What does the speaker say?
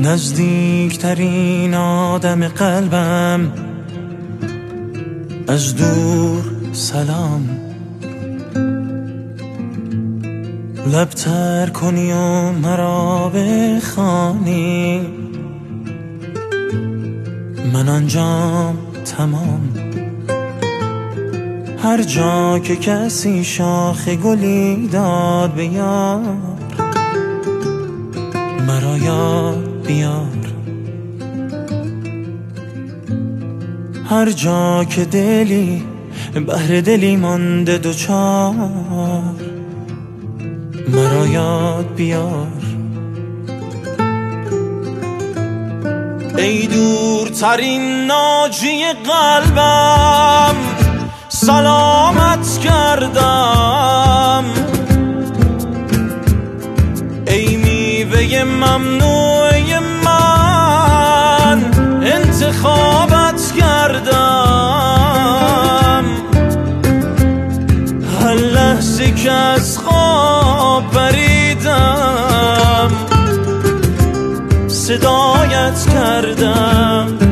نزدیکترین آدم قلبم، از دور سلام. لبتر کنی و مرا بخوانی، من آنجام تمام. هر جا که کسی شاخ گلی داد به یار، مرا یاد بیار. هر جا که دلی بهر دلی مانده دوچار، مرا یاد بیار. ای دورترین ناجی قلبم، سلامت کردم. ای میوه ممنوعه من، انتخابت کردم. هر لحظه که از خواب پریدم، صدایت کردم.